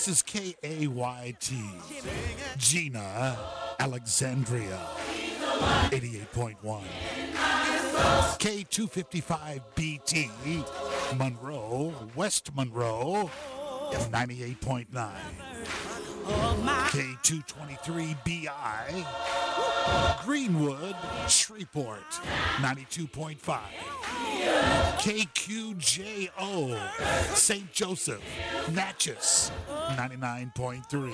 This is KAYT, Gina, Alexandria, 88.1. K255BT, Monroe, West Monroe, 98.9. K223BI, Greenwood, Shreveport, 92.5. KQJO, St. Joseph, Natchez, 99.3.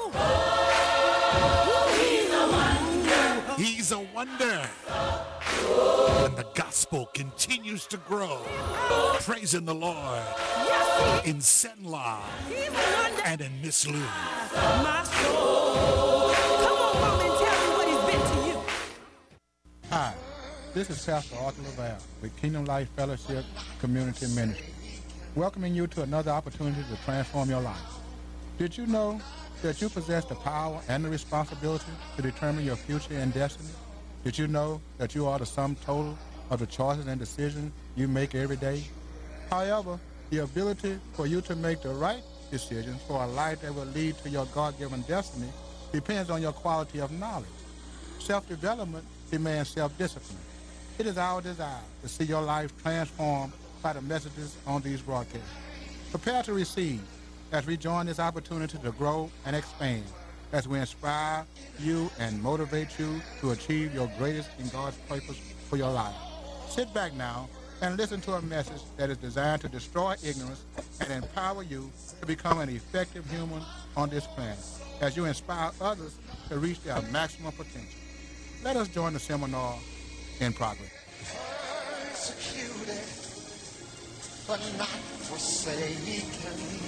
He's a wonder. And the gospel continues to grow. Praising the Lord in Senla and in Miss Lou. My soul. Come on, mom, and tell me what he's been to you. Hi, this is Pastor Arthur LaValle with Kingdom Life Fellowship Community Ministry, welcoming you to another opportunity to transform your life. Did you know that you possess the power and the responsibility to determine your future and destiny? Did you know that you are the sum total of the choices and decisions you make every day? However, the ability for you to make the right decisions for a life that will lead to your God-given destiny depends on your quality of knowledge. Self-development demands self-discipline. It is our desire to see your life transformed by the messages on these broadcasts. Prepare to receive as we join this opportunity to grow and expand, as we inspire you and motivate you to achieve your greatest in God's purpose for your life. Sit back now and listen to a message that is designed to destroy ignorance and empower you to become an effective human on this planet, as you inspire others to reach their maximum potential. Let us join the seminar in progress. Persecuted, but not forsaken.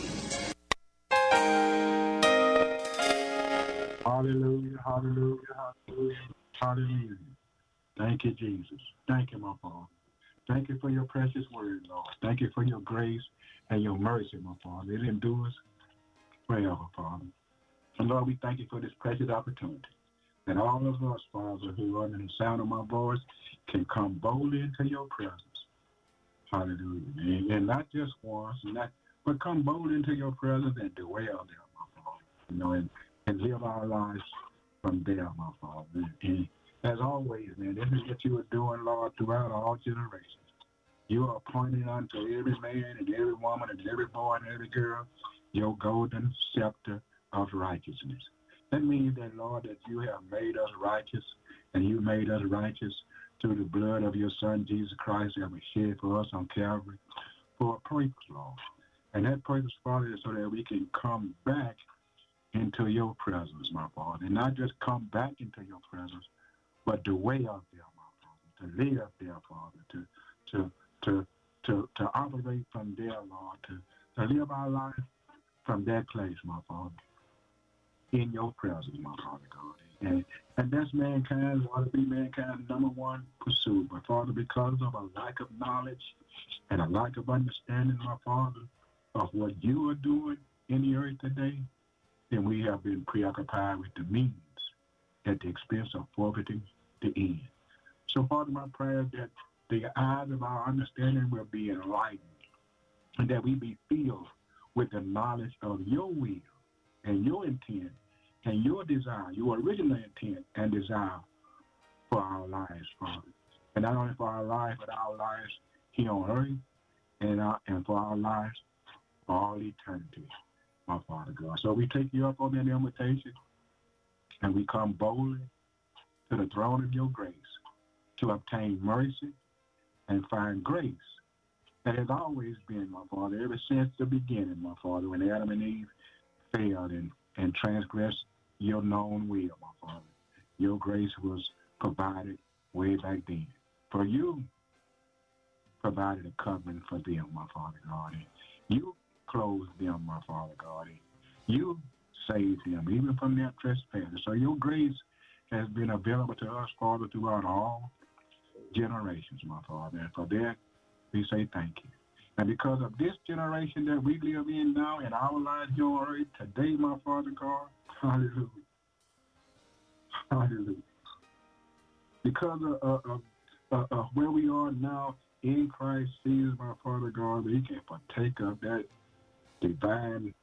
Hallelujah, hallelujah, hallelujah, hallelujah. Thank you, Jesus. Thank you, my Father. Thank you for your precious word, Lord. Thank you for your grace and your mercy, my Father. It endures forever, Father. And Lord, we thank you for this precious opportunity that all of us, Father, who are under the sound of my voice, can come boldly into your presence. Hallelujah. And not just once, but come boldly into your presence and dwell there, my Father. And live our lives from there, my Father. And as always, man, this is what you are doing, Lord, throughout all generations. You are appointing unto every man and every woman and every boy and every girl your golden scepter of righteousness. That means that, Lord, that you have made us righteous, and you made us righteous through the blood of your Son, Jesus Christ, that was shed for us on Calvary for a purpose, Lord. And that purpose, Father, is so that we can come back into your presence, my Father, and not just come back into your presence, but to way up there, my Father, to live there, Father, to operate from there, Lord, to live our life from that place, my Father, in your presence, my Father God. And that's mankind, ought to be mankind's number one pursuit. But Father, because of a lack of knowledge and a lack of understanding, my Father, of what you are doing in the earth today, then we have been preoccupied with the means at the expense of forfeiting the end. So, Father, my prayer is that the eyes of our understanding will be enlightened and that we be filled with the knowledge of your will and your intent and your desire, your original intent and desire for our lives, Father. And not only for our lives, but our lives here on earth and for our lives for all eternity, my Father God. So we take you up on that invitation and we come boldly to the throne of your grace to obtain mercy and find grace that has always been, my Father, ever since the beginning, my Father, when Adam and Eve failed and transgressed your known will, my Father. Your grace was provided way back then. For you provided a covering for them, my Father God. And you clothed them, my Father God. And you saved them, even from their trespasses. So your grace has been available to us, Father, throughout all generations, my Father. And for that, we say thank you. And because of this generation that we live in now in our lives here on earth today, my Father God, hallelujah. Hallelujah. Because of where we are now in Christ Jesus, my Father God, we can partake of that divine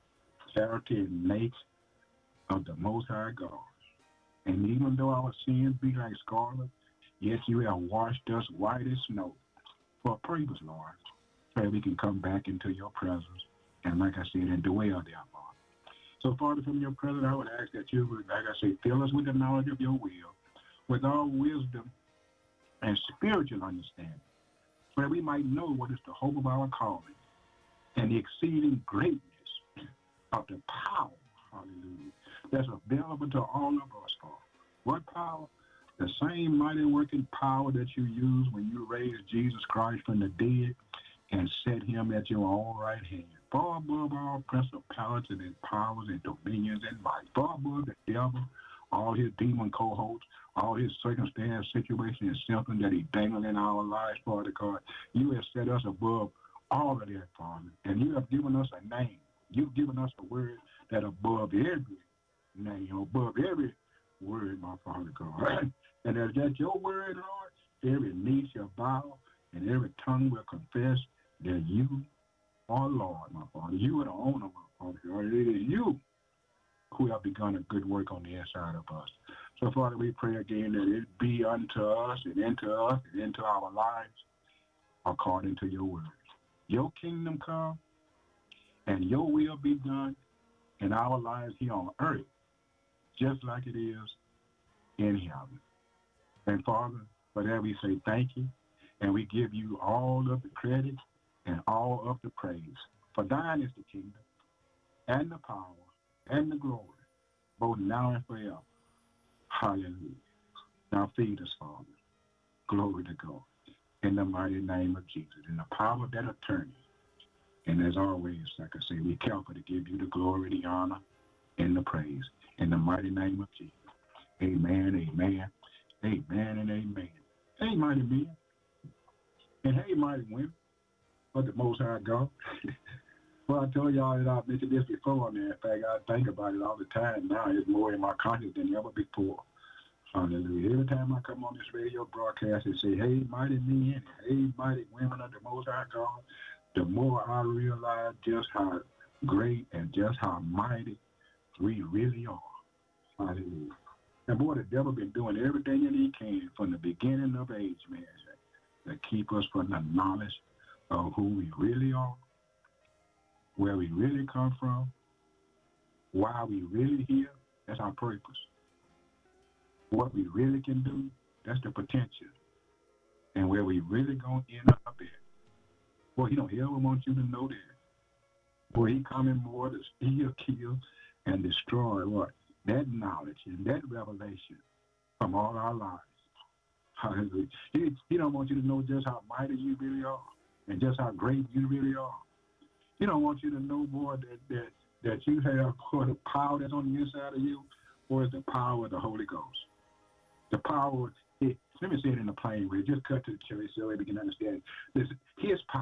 character and nature of the Most High God. And even though our sins be like scarlet, yet you have washed us white as snow for a purpose, Lord, so we can come back into your presence. And like I said, and dwell there, Lord. So, Father, from your presence, I would ask that you would, like I say, fill us with the knowledge of your will, with all wisdom and spiritual understanding, so that we might know what is the hope of our calling and the exceeding greatness of the power, hallelujah, that's available to all of us, Father. What power? The same mighty working power that you used when you raised Jesus Christ from the dead and set him at your own right hand, far above all principalities and powers and dominions and might, far above the devil, all his demon cohorts, all his circumstance, situation, and symptoms that he dangled in our lives, Father God. You have set us above all of that, Father, and you have given us a name. You've given us a word that above every name, above every word, my Father God. And as that's your word, Lord, every knee shall bow and every tongue will confess that you are Lord, my Father. You are the owner, my Father God. It is you who have begun a good work on the inside of us. So, Father, we pray again that it be unto us and into our lives according to your word. Your kingdom come and your will be done in our lives here on earth, just like it is in heaven. And Father, for that we say thank you, and we give you all of the credit and all of the praise. For thine is the kingdom and the power and the glory, both now and forever. Hallelujah. Now feed us, Father. Glory to God. In the mighty name of Jesus, in the power that attorney. And as always, like I say, be careful to give you the glory, the honor, and the praise. In the mighty name of Jesus. Amen, amen, amen, and amen. Hey, mighty men, and hey, mighty women, of the Most High God. Well, I told y'all that I've mentioned this before, man. In fact, I think about it all the time now. It's more in my conscience than ever before. Hallelujah. Every time I come on this radio broadcast and say, hey, mighty men, hey, mighty women of the Most High God, the more I realize just how great and just how mighty we really are. Hallelujah. And boy, the devil been doing everything that he can from the beginning of age, man, to keep us from the knowledge of who we really are, where we really come from, why we really here. That's our purpose. What we really can do, that's the potential. And where we really going to end up at. Boy, he don't ever want you to know that. Boy, he coming more to steal, kill, and destroy what? That knowledge and that revelation from all our lives. Hallelujah. He don't want you to know just how mighty you really are and just how great you really are. He don't want you to know, boy, that you have for the power that's on the inside of you, or is the power of the Holy Ghost. The power, let me say it in a plain way. Just cut to the chase so we can understand. Listen, his power.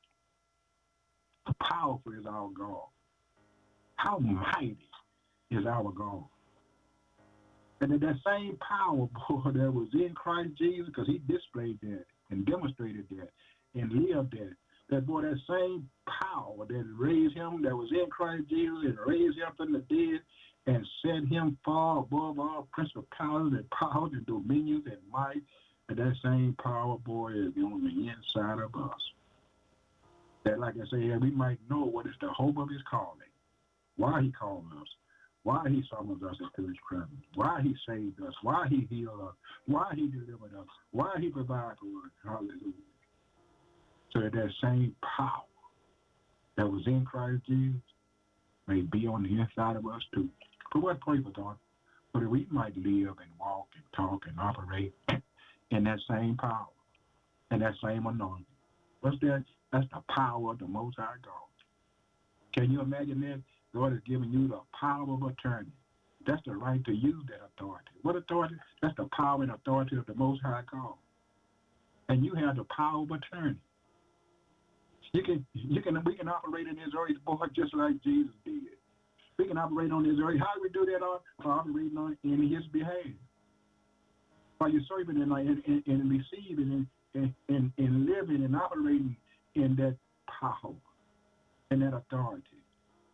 How powerful is our God? How mighty is our God? And that same power, boy, that was in Christ Jesus, because he displayed that and demonstrated that and lived that boy, that same power that raised him, that was in Christ Jesus and raised him from the dead and set him far above all principalities and powers and dominions and might, and that same power, boy, is on the inside of us. That, like I say, we might know what is the hope of his calling, why he called us, why he summons us into his presence, why he saved us, why he healed us, why he delivered us, why he provided for us. Hallelujah. So that same power that was in Christ Jesus may be on the inside of us too. For what purpose, God? So that we might live and walk and talk and operate in that same power and that same anointing. What's that? That's the power of the Most High God. Can you imagine that? God has given you the power of attorney. That's the right to use that authority. What authority? That's the power and authority of the Most High God. And you have the power of attorney. We can operate in this earth, boy, just like Jesus did. We can operate on this earth. How do we do that? Operating on in his behalf. By you serving and receiving and living and operating in that power and that authority.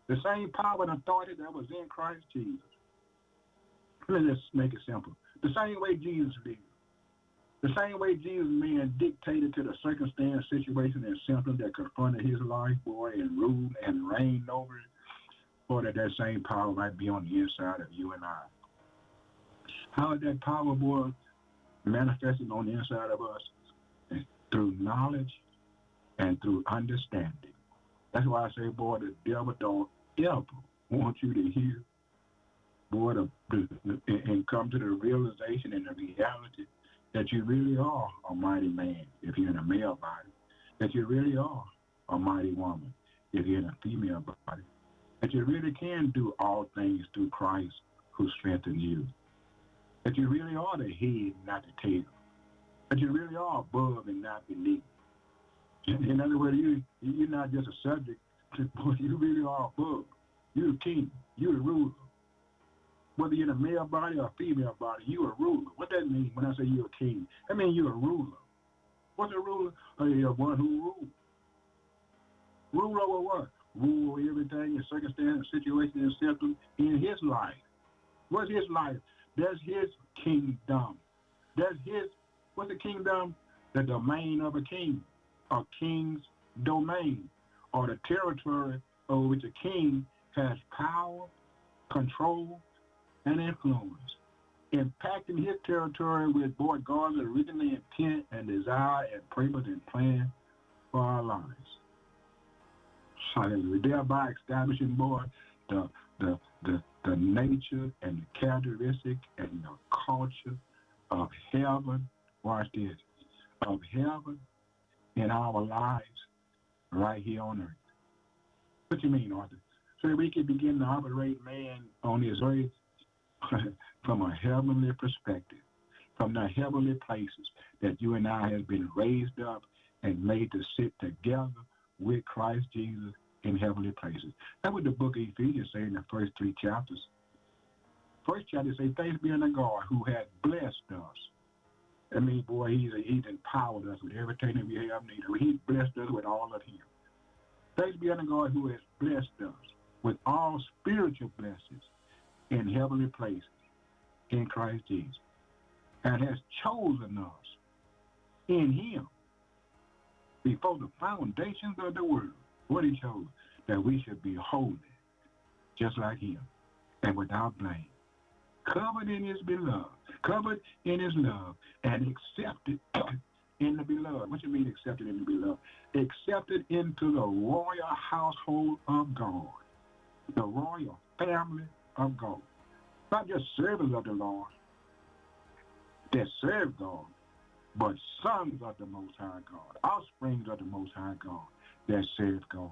The same power and authority that was in Christ Jesus. Let's just make it simple. The same way Jesus lived. The same way Jesus, man, dictated to the circumstance, situation, and symptoms that confronted his life, boy, and ruled and reigned over it, or that same power might be on the inside of you and I. How is that power, boy, manifested on the inside of us? And through knowledge and through understanding. That's why I say, boy, the devil don't ever want you to hear, boy, and come to the realization and the reality that you really are a mighty man if you're in a male body, that you really are a mighty woman if you're in a female body, that you really can do all things through Christ who strengthens you, that you really are the head, not the tail, that you really are above and not beneath. In other words, you're not just a subject, but you really are above. You're the king. You're the ruler. Whether you're in a male body or a female body, you're a ruler. What that mean when I say you're a king? That means you're a ruler. What's a ruler? You're one who rules. Rule over what? Rule over everything, and circumstance, and situation, and symptom in his life. What's his life? That's his kingdom. That's his, what's a kingdom? The domain of a king, a king's domain, or the territory over which a king has power, control, and influence, impacting his territory with God's original intent and desire and purpose and plan for our lives. Hallelujah. Thereby establishing, the nature and the characteristic and the culture of heaven. Watch this. Of heaven in our lives right here on earth. What you mean, Arthur? So that we can begin to operate, man, on this earth from a heavenly perspective, from the heavenly places that you and I have been raised up and made to sit together with Christ Jesus in heavenly places. That's what the book of Ephesians say in the first 3 chapters. First chapter say, thanks be unto God who has blessed us. I mean, boy, he's empowered us with everything that we have needed. He's blessed us with all of him. Thanks be unto God who has blessed us with all spiritual blessings in heavenly places in Christ Jesus, and has chosen us in him before the foundations of the world. What he chose? That we should be holy, just like him, and without blame, covered in his beloved, covered in his love, and accepted in the beloved. What you mean accepted in the beloved? Accepted into the royal household of God, the royal family of God. Not just servants of the Lord that serve God, but sons of the Most High God, offsprings of the Most High God that serve God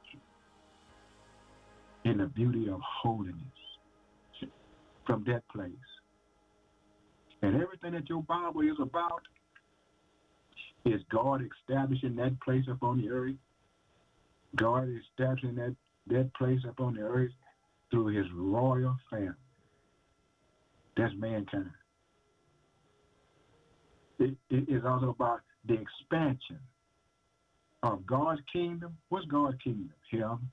in the beauty of holiness from that place. And everything that your Bible is about is God establishing that place upon the earth. God establishing that place upon the earth through his royal family. That's mankind. It is also about the expansion of God's kingdom. What's God's kingdom? Heaven.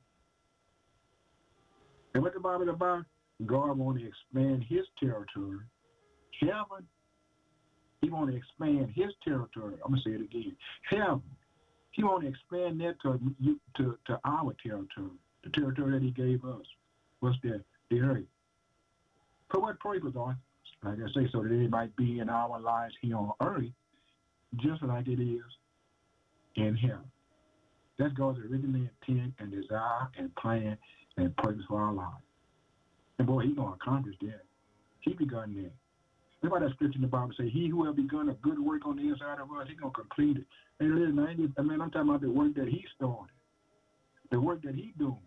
And what the Bible is about? God wants to expand his territory. Heaven, he wants to expand his territory. I'm going to say it again. Heaven, he wants to expand that to our territory, the territory that he gave us. What's that? The earth. For what purpose, Lord? Like I say, so that it might be in our lives here on earth, just like it is in heaven. That's God's original intent and desire and plan and purpose for our lives. And boy, he's going to accomplish that. He begun that. That's why that scripture in the Bible says, he who have begun a good work on the inside of us, he's going to complete it. And listen, I'm talking about the work that he started, the work that he's doing.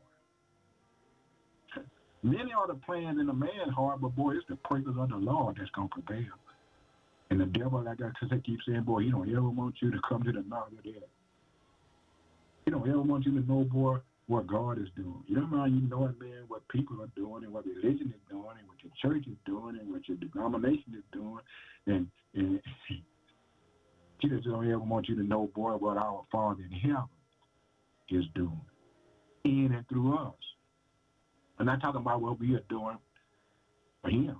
Many are the plans in the man's heart, but boy, it's the purpose of the Lord that's going to prevail. And the devil, like I keep saying, boy, he don't ever want you to come to the knowledge of that. He don't ever want you to know, boy, what God is doing. You don't mind you knowing, man, what people are doing and what religion is doing and what your church is doing and what your denomination is doing. And he just don't ever want you to know, boy, what our Father in heaven is doing in and through us. I'm not talking about what we are doing for him.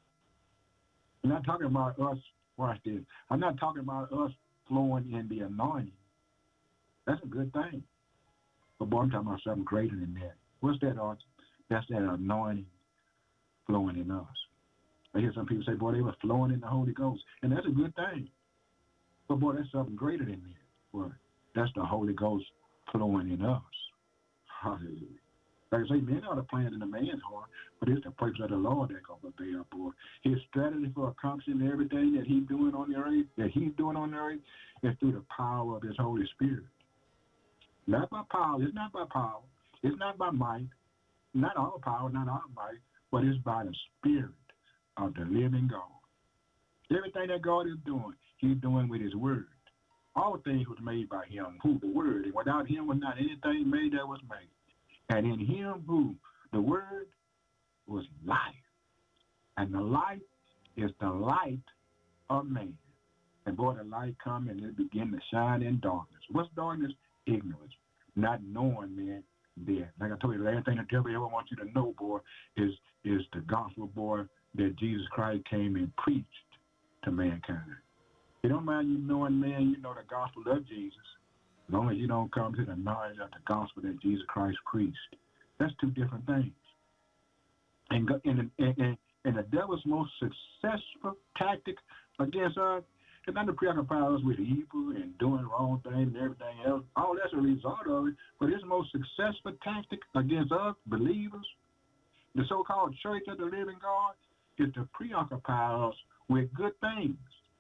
I'm not talking about us, watch this. I'm not talking about us flowing in the anointing. That's a good thing. But boy, I'm talking about something greater than that. What's that, Arthur? That's that anointing flowing in us. I hear some people say, boy, they were flowing in the Holy Ghost. And that's a good thing. But boy, that's something greater than that. Boy, that's the Holy Ghost flowing in us. Hallelujah. Like I say, men are the plans in the man's heart, but it's the purpose of the Lord that going to prevail, boy. His strategy for accomplishing everything that he's doing on the earth, is through the power of his Holy Spirit. Not by power. It's not by power. It's not by might. Not our power, not our might, but it's by the Spirit of the living God. Everything that God is doing, he's doing with his word. All things was made by him, who the word, and without him was not anything made that was made. And in him, who the word was life. And the light is the light of man. And boy, the light come and it begin to shine in darkness. What's darkness? Ignorance. Not knowing, man, that. Like I told you, the last thing the devil ever wants you to know, boy, is the gospel, boy, that Jesus Christ came and preached to mankind. It don't mind you knowing, man, you know the gospel of Jesus, as long as you don't come to the knowledge of the gospel that Jesus Christ preached. That's two different things. And the devil's most successful tactic against us is not to preoccupy us with evil and doing wrong things and everything else. All that's a result of it. But his most successful tactic against us, believers, the so-called church of the living God, is to preoccupy us with good things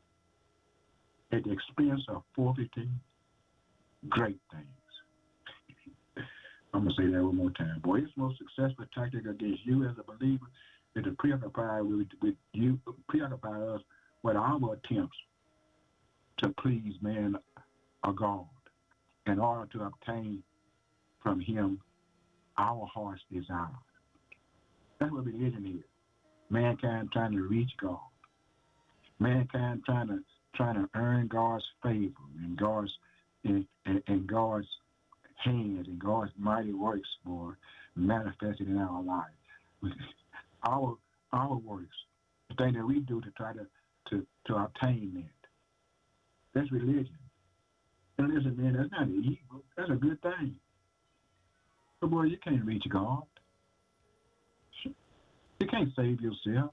at the expense of forfeiting great things. I'm going to say that one more time. Boy, his most successful tactic against you as a believer is to preoccupy us with our attempts to please man or God in order to obtain from him our heart's desire. That's what religion is. Mankind trying to reach God. Mankind trying to earn God's favor and God's hands and God's mighty works, boy, manifested in our lives. Our works, the thing that we do to try to obtain that. That's religion. And listen, man, that's not evil. That's a good thing. But boy, you can't reach God. You can't save yourself.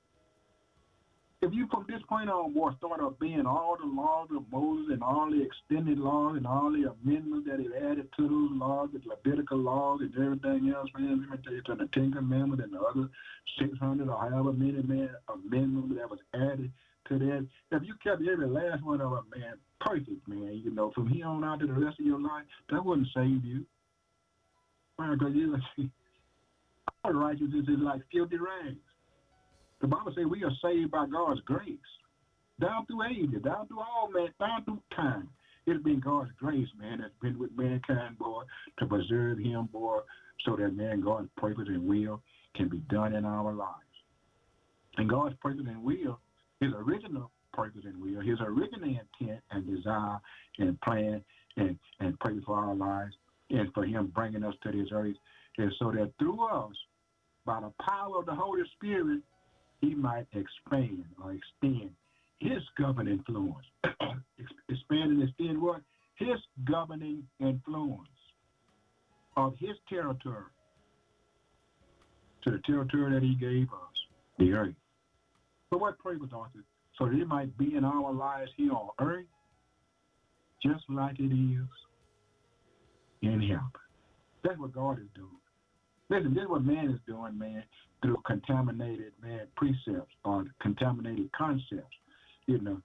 If you from this point on, boy, start obeying all the laws of Moses and all the extended laws and all the amendments that he added to those laws, the Levitical laws and everything else, man, let me tell you, to the Ten Commandments and the other 600 or however many, man, amendments that was added to that. If you kept every last one of them, man, perfect, man, you know, from here on out to the rest of your life, that wouldn't save you. Well, because you see, our righteousness is like filthy rags. The Bible says we are saved by God's grace. Down through ages, down through all man, down through time. It's been God's grace, man, that's been with mankind, boy, to preserve him, boy, so that, man, God's purpose and will can be done in our lives. And God's purpose and will, his original purpose and will, his original intent and desire and plan and purpose for our lives and for him bringing us to this earth is so that through us, by the power of the Holy Spirit, he might expand or extend his governing influence. Expand and extend what? His governing influence of his territory to the territory that he gave us, the earth. For what purpose, Arthur? So that it might be in our lives here on earth just like it is in heaven. That's what God is doing. Listen, this is what man is doing, man, through contaminated, man, precepts or contaminated concepts, you know.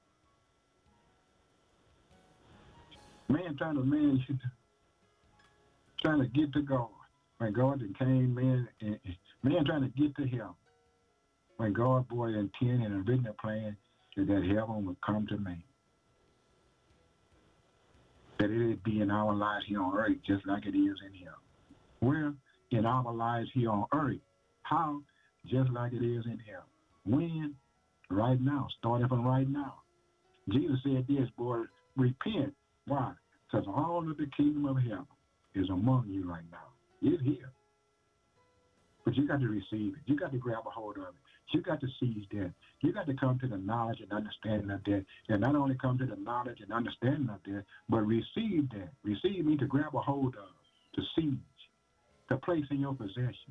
Man trying to get to God. When God came, man trying to get to heaven. When God, boy, intended and written a plan that heaven would come to man. That it would be in our lives here on earth just like it is in heaven. Where? In our lives here on earth. How? Just like it is in heaven. When? Right now. Starting from right now. Jesus said this, boy, repent. Why? Because all of the kingdom of heaven is among you right now. It's here. But you got to receive it. You got to grab a hold of it. You got to seize that. You got to come to the knowledge and understanding of that. And not only come to the knowledge and understanding of that, but receive that. Receive means to grab a hold of, to seize, to place in your possession.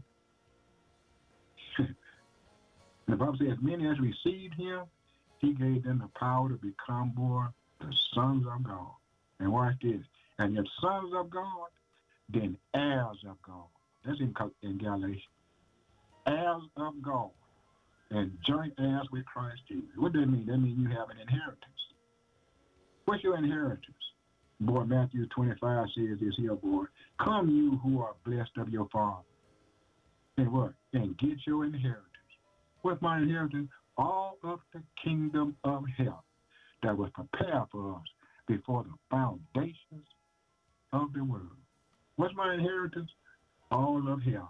The Bible says, as many as received him, he gave them the power to become born the sons of God. And watch this. And if sons of God, then heirs of God. That's in Galatians. Heirs of God and joint heirs with Christ Jesus. What does that mean? That means you have an inheritance. What's your inheritance? Boy, Matthew 25 says this here, boy. Come you who are blessed of your Father. And what? And get your inheritance. What's my inheritance? All of the kingdom of heaven that was prepared for us before the foundations of the world. What's my inheritance? All of heaven.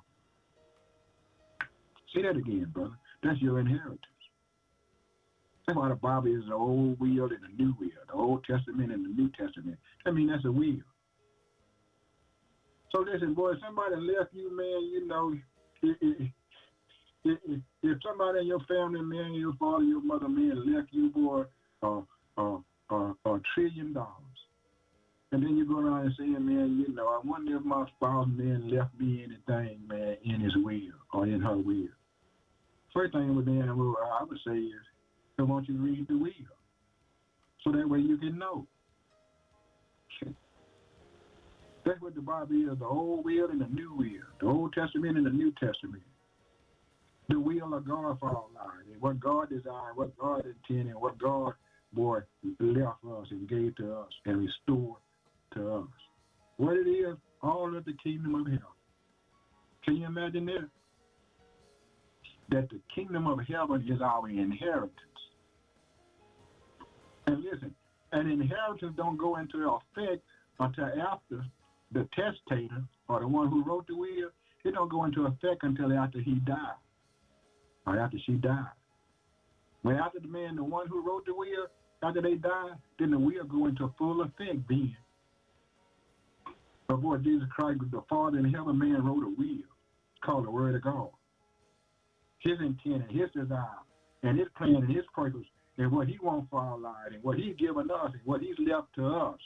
Say that again, brother. That's your inheritance. That's why the Bible is the old will and the new will, the Old Testament and the New Testament. I mean, that's a will. So listen, boy, if somebody left you, man, you know, if somebody in your family, man, your father, your mother, man, left you, boy, $1 trillion, and then you go around and saying, man, you know, I wonder if my spouse, man, left me anything, man, in his will or in her will. First thing I would say is, I want you to read the will, so that way you can know. That's what the Bible is, the old will and the new will, the Old Testament and the New Testament. The will of God for our lives, and what God desired, what God intended, what God, boy, left us and gave to us and restored to us. What it is, all of the kingdom of heaven. Can you imagine that? That the kingdom of heaven is our inheritance. And listen, an inheritance don't go into effect until after the testator or the one who wrote the will, it don't go into effect until after he died or after she died. When after the man, the one who wrote the will, after they die, then the will go into full effect then. But boy, Jesus Christ, the Father in heaven, man wrote a will called the Word of God. His intent and his desire and his plan and his purpose and what he wants for our lives and what he's given us and what he's left to us.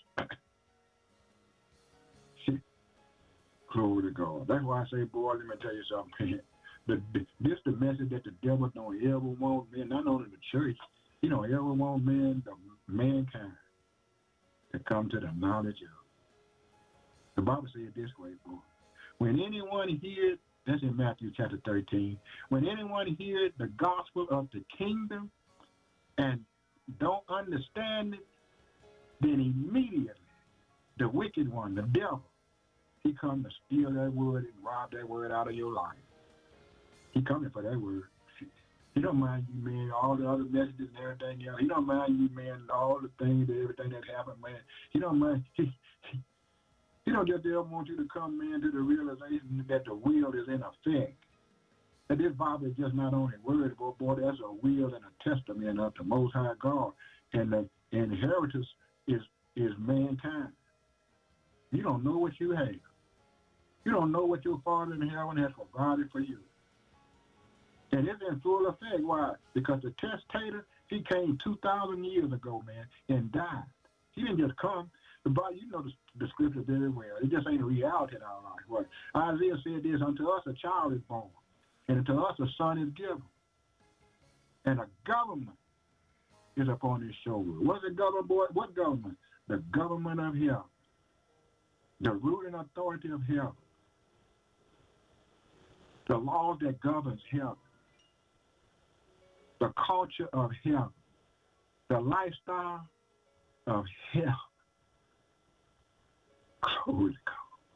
Glory to God. That's why I say, boy, let me tell you something, man. This the message that the devil don't ever want, man, not only the church, he don't ever want, man, the mankind to come to the knowledge of. The Bible says this way, boy. When anyone hears, that's in Matthew chapter 13, when anyone hears the gospel of the kingdom and don't understand it, then immediately the wicked one, the devil, he come to steal that word and rob that word out of your life. He coming for that word. He don't mind you, man, all the other messages and everything else. He don't mind you, man, all the things, everything that happened, man. He don't mind. He don't just ever want you to come, man, to the realization that the will is in effect. That this Bible is just not only word, but boy, that's a will and a testament of the Most High God. And the inheritance is mankind. You don't know what you have. You don't know what your Father in heaven has provided for you. And it's in full effect. Why? Because the testator, he came 2,000 years ago, man, and died. He didn't just come. The Bible, you know the scripture very well. It just ain't a reality in our life. What? Isaiah said this, unto us a child is born, and unto us a son is given. And a government is upon his shoulder. What's the government, boy? What government? The government of heaven. The ruling authority of heaven. The laws that governs heaven. The culture of heaven. The lifestyle of heaven. Glory to God.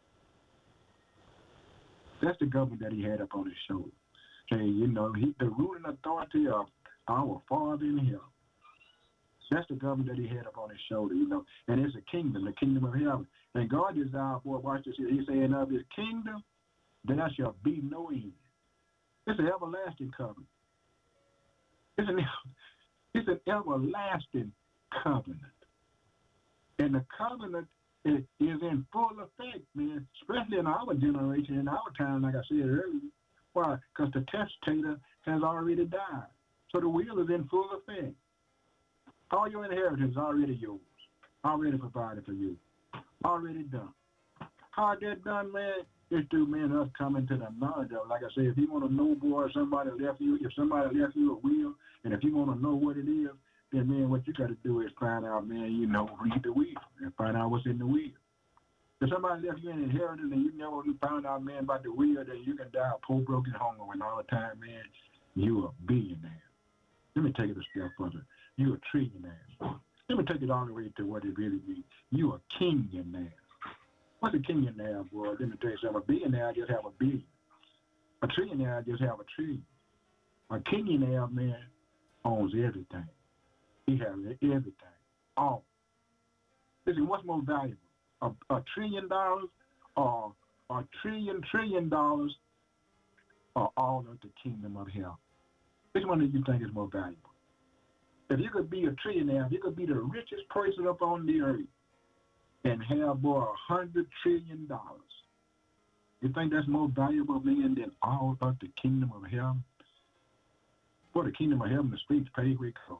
That's the government that he had up on his shoulder. And, you know, the ruling authority of our Father in heaven. That's the government that he had up on his shoulder, you know. And it's a kingdom, the kingdom of heaven. And God desires, boy, watch this here. He said, of his kingdom, there shall be no end. It's an everlasting covenant. It's an everlasting covenant. And the covenant is in full effect, man, especially in our generation, in our time, like I said earlier. Why? Why? Because the testator has already died. So the will is in full effect. All your inheritance is already yours, already provided for you, already done. How that done, man? It's through, man, us coming to the knowledge of, like I said, if you want to know, boy, if somebody left you a will, and if you want to know what it is, then, man, what you got to do is find out, man, read the will and find out what's in the will. If somebody left you an inheritance and you never found out, man, about the will, then you can die poor, broken, hungry, and all the time, man, you a billionaire. Let me take it a step further. You a trillionaire. Let me take it all the way to what it really means. You a kingionaire. What's a kingionaire, boy? Let me tell you something. A billionaire just have a billion. A trillionaire just have a trillion. A kingionaire, man, owns everything. He has everything. All. Listen, what's more valuable? $1 trillion or $1 trillion or all of the kingdom of hell? Which one do you think is more valuable? If you could be a trillionaire, if you could be the richest person up on the earth and have, boy, $100 trillion, you think that's more valuable, man, than all of the kingdom of heaven? For the kingdom of heaven, the streets paved with gold.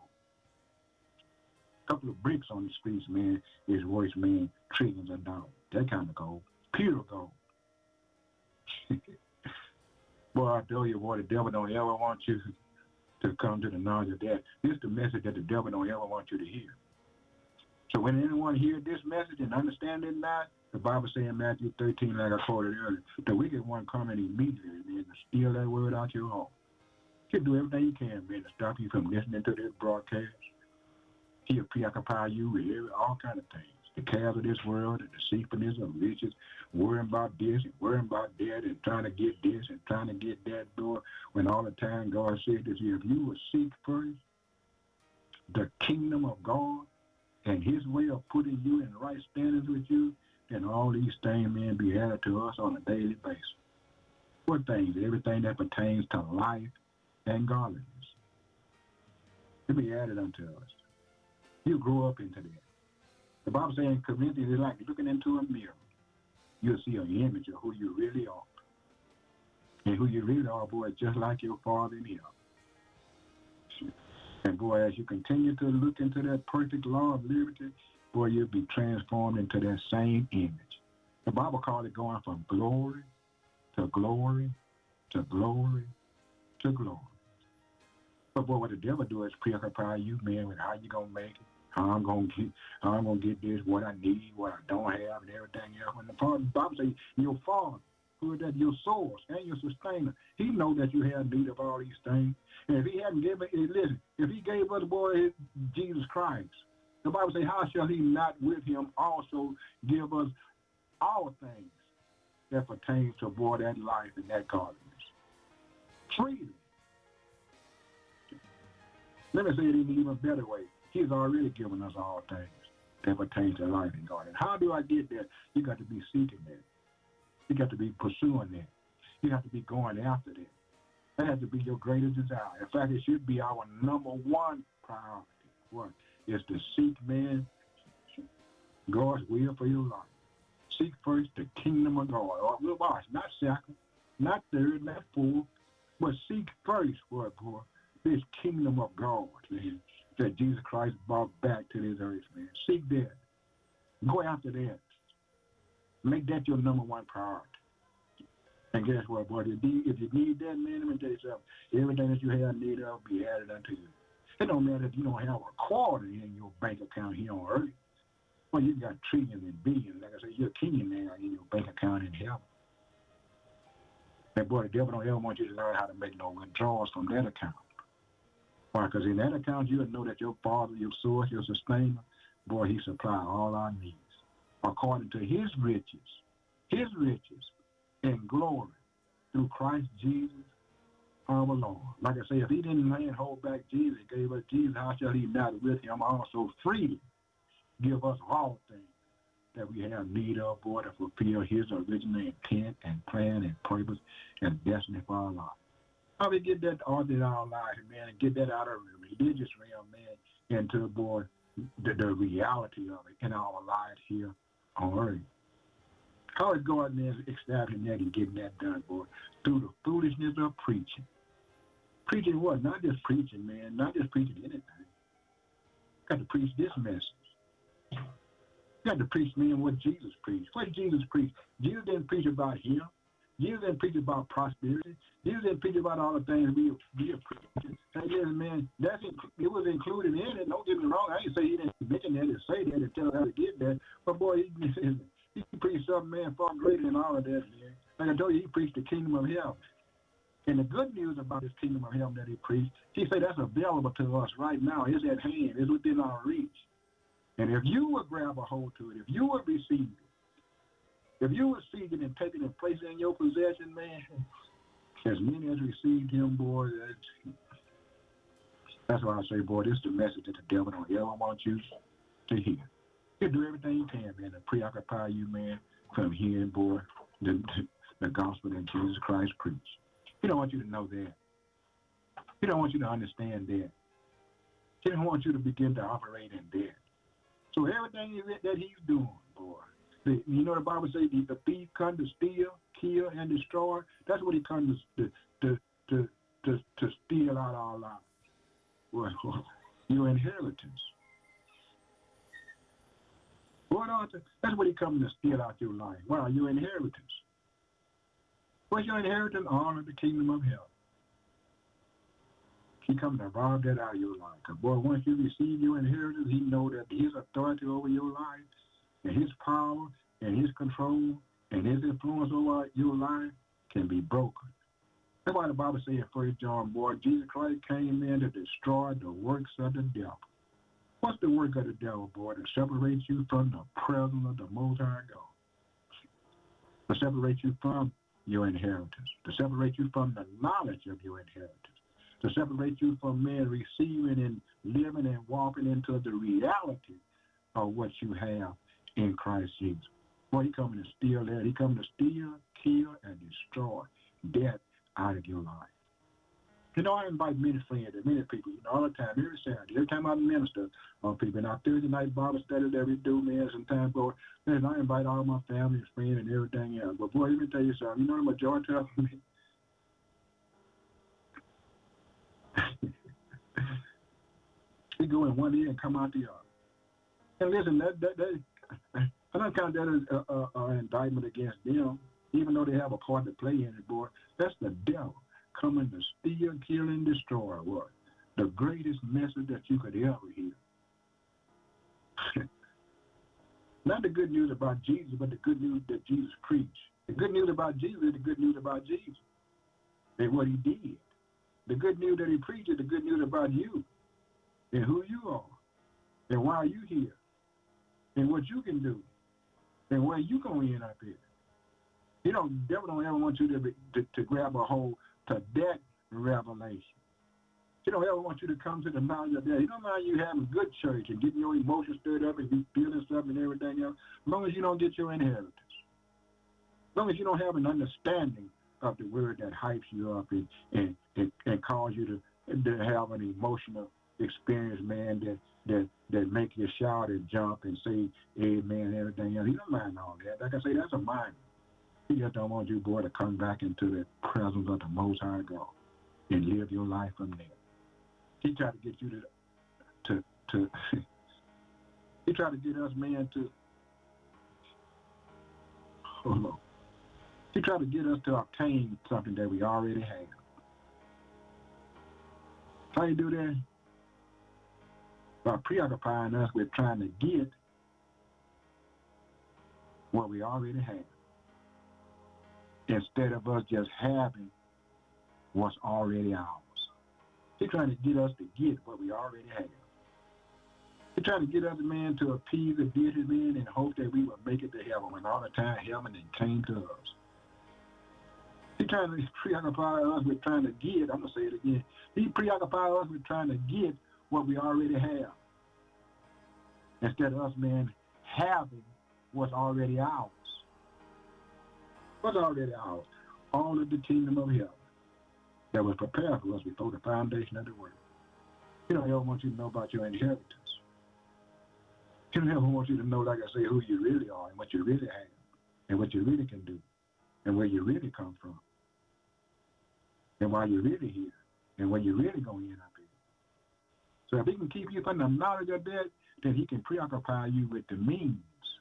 A couple of bricks on the streets, man, is worth, man, trillions of dollars. That kind of gold. Pure gold. Boy, I tell you, boy, the devil don't ever want you to come to the knowledge of that. This is the message that the devil don't ever want you to hear. So when anyone hear this message and understand it not, the Bible says in Matthew 13, like I quoted earlier, the wicked one coming immediately, man, to steal that word out your home. He'll do everything he can, man, to stop you from listening to this broadcast. He'll preoccupy you with all kind of things. The cares of this world, the deceitfulness of riches, worrying about this and worrying about that and trying to get this and trying to get that, boy, when all the time God said this, if you will seek first the kingdom of God and his way of putting you in right standings with you, then all these things, man, be added to us on a daily basis. What things? Everything that pertains to life and godliness. It be added unto us. You grow up into that. The Bible says in Corinthians, it's like looking into a mirror. You'll see an image of who you really are. And who you really are, boy, just like your Father in heaven. And, boy, as you continue to look into that perfect law of liberty, boy, you'll be transformed into that same image. The Bible calls it going from glory to glory to glory to glory. But, boy, what the devil do is preoccupy you, man, with how you going to make it. How I'm gonna get this, what I need, what I don't have, and everything else. When the Bible says your Father, who is that your source and your sustainer, he knows that you have need of all these things. And if he hadn't given, listen, if he gave us, boy, Jesus Christ, the Bible says, how shall he not with him also give us all things that pertain to, boy, that life and that godliness? Freely. Let me say it in an even better way. He's already given us all things that pertain to life and God. And how do I get there? You got to be seeking that. You got to be pursuing that. You have to be going after that. That has to be your greatest desire. In fact, it should be our number one priority. What? Is to seek, man, God's will for your life. Seek first the kingdom of God. Or, not second, not third, not fourth, but seek first, boy, this kingdom of God, man, that Jesus Christ brought back to this earth, man. Seek that. Go after that. Make that your number one priority. And guess what, boy? If you need that, man, let me tell you something. Everything that you have need of will be added unto you. It don't matter if you don't have a quarter in your bank account here on earth. Well, you got trillions and billions. Like I said, you're a king now in your bank account in heaven. And, boy, the devil don't ever want you to learn how to make no withdrawals from that account. Why? Because in that account, you'll know that your Father, your source, your sustainer, boy, he supplies all our needs according to his riches in glory through Christ Jesus our Lord. Like I say, if he didn't hold back Jesus, he gave us Jesus, how shall he not with him also freely give us all things that we have need of, boy, to fulfill his original intent and plan and purpose and destiny for our life. How we get that all in our lives, man, and get that out of the religious realm, man, into, boy, the reality of it in our lives here on earth. I always go out there and establishing that and getting that done, boy, through the foolishness of preaching. Preaching what? Not just preaching, man. Not just preaching anything. Got to preach this message. Got to preach, man, what Jesus preached. What did Jesus preach? Jesus didn't preach about him. Jesus didn't preach about prosperity. Jesus didn't preach about all the things we are preaching. And yes, man, it was included in it. Don't get me wrong. I ain't say he didn't mention that and say that and tell us how to get that. But boy, he preached something, man, far greater than all of that, man. Like I told you, he preached the kingdom of heaven. And the good news about this kingdom of heaven that he preached, he said that's available to us right now. It's at hand. It's within our reach. And if you would grab a hold to it, if you would receive it, if you would seek it and take it and place it in your possession, man, as many as received him, boy, that's why I say, boy, this is the message that the devil don't ever want you to hear. He'll do everything you can, man, to preoccupy you, man, from hearing, boy, the gospel that Jesus Christ preached. He don't want you to know that. He don't want you to understand that. He don't want you to begin to operate in that. So everything that he's doing, boy, you know the Bible says the thief comes to steal, kill, and destroy. That's what he comes to steal out our lives. Well, your inheritance. What Arthur? That's what he comes to steal out your life. Wow, your inheritance. What's your inheritance? All of the kingdom of heaven. He comes to rob that out of your life. Because, boy, once you receive your inheritance, he knows that his authority over your life and his power and his control and his influence over your life can be broken. That's why the Bible says in 1 John, boy, Jesus Christ came in to destroy the works of the devil. What's the work of the devil, boy? To separate you from the presence of the Most High God. To separate you from your inheritance. To separate you from the knowledge of your inheritance. To separate you from man receiving and living and walking into the reality of what you have in Christ Jesus. Boy, he coming to steal that. He coming to steal, kill, and destroy death out of your life. You know, I invite many friends and many people, you know, all the time, every Saturday, every time I minister on people. In our Thursday night Bible study that we do, man, sometimes, boy, man, I invite all my family and friends and everything else. But, boy, let me tell you something. You know the majority of them, he go in one ear and come out the other. And listen, I don't count that as an indictment against them, even though they have a part to play in it, boy. That's the devil coming to steal, kill, and destroy. What? The greatest message that you could ever hear. Not the good news about Jesus, but the good news that Jesus preached. The good news about Jesus is the good news about Jesus and what he did. The good news that he preached is the good news about you and who you are and why you here and what you can do and where you going to end up here. You know, the devil don't ever want you to grab a hold to that revelation. He don't ever want you to come to the knowledge of that. He don't mind you having good church and getting your emotions stirred up and you feeling stuff and everything else, as long as you don't get your inheritance. As long as you don't have an understanding of the word that hypes you up and cause you to have an emotional experience, man, that make you shout and jump and say amen and everything else. He don't mind all that. Like I say, that's a mind. He just don't want you, boy, to come back into the presence of the Most High God and live your life from there. He tried to get you to he tried to get us, man, to he tried to get us to obtain something that we already have. How you do that? By preoccupying us with trying to get what we already have, instead of us just having what's already ours. He's trying to get us to get what we already have. He's trying to get us, man, to appease the deity, man, in hope that we will make it to heaven when all the time heaven and came to us. He's trying to preoccupy us with trying to get, I'm going to say it again, he preoccupied us with trying to get what we already have, instead of us, man, having what's already ours. What's already ours? All of the kingdom of heaven that was prepared for us before the foundation of the world. He don't ever want you to know about your inheritance. He don't ever want you to know, like I say, who you really are and what you really have and what you really can do and where you really come from and why you're really here and where you're really going to end up here. So if he can keep you from the knowledge of that, then he can preoccupy you with the means